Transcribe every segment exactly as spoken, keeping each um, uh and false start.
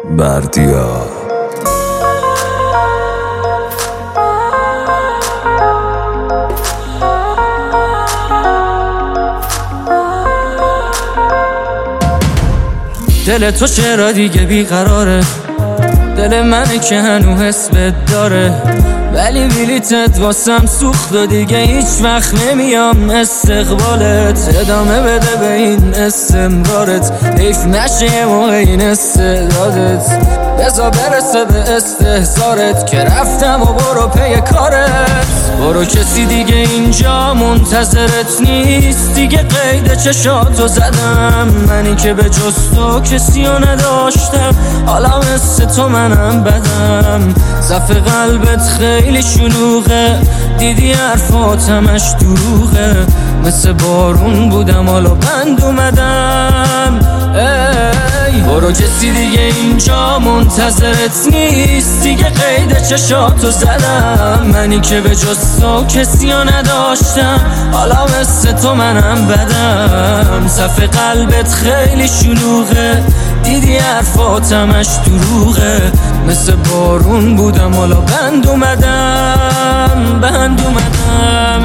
بردیا دل تو چرا دیگه بیقراره، دل منه که هنو حس بد داره، ولی بلیتت واسم سوخت و دیگه هیچ وقت نمیام استقبالت. ادامه بده به این استمرارت، حیف نشه یه موقع این استعدادت، بذار برسه به استحضارت که رفتم و برو پی کارت. برو کسی دیگه اینجا منتظرت نیست، دیگه قید چشاتو زدم، منی که به جز تو کسی رو نداشتم، حالا مثل تو منم بدم. صف قلبت خیلی شلوغه، دیدی حرفاتمش دروغه، مثل بارون بودم حالا بند اومدم. ای برو کسی دیگه اینجا منتظرت نیست، دیگه قید چشاتو زدم، منی که به جز تو کسی رو نداشتم، حالا مثل تو منم بدم. صف قلبت خیلی شلوغه، دیدی حرفاتمش دروغه، مثل بارون بودم حالا بند اومدم، بند اومدم.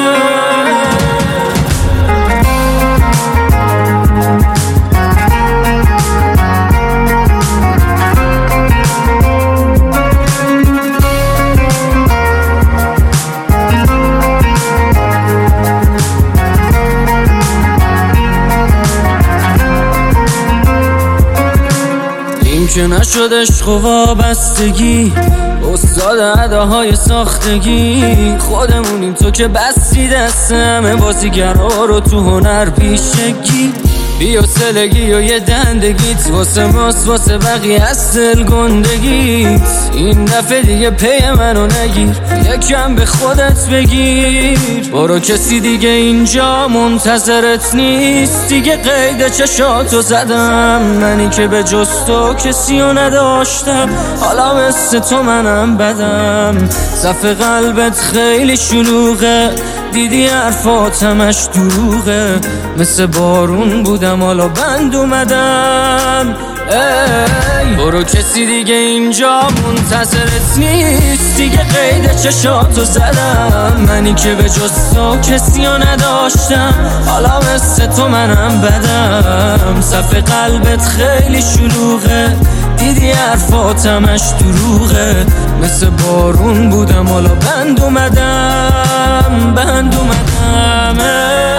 این که نشد عشق و وابستگی، استاد اداهای ساختگی، خودمونیم تو که بستی دست همه بازیگرها رو تو هنر پیشگی. بی حوصلگی و یه دندگیت واسه ماست، واسه بقیه از دل گندگیت. این دفعه دیگه پی منو نگیر، یکم به خودت بگیر. برو کسی دیگه اینجا منتظرت نیست، دیگه قید چشاتو زدم، منی که به جز تو کسی رو نداشتم، حالا مثل تو منم بدم. صف قلبت خیلی شلوغه، دیدی حرفاتمش دروغه، مثل بارون بودم حالا بند اومدم. ای برو کسی دیگه اینجا منتظرت نیست، دیگه قید چشاتو زدم، منی که به جز تو کسی رو نداشتم، حالا مثل تو منم بدم. صف قلبت خیلی شلوغه، دیدی حرفاتمش دروغه، مثل بارون بودم حالا بند اومدم، بند اومدم.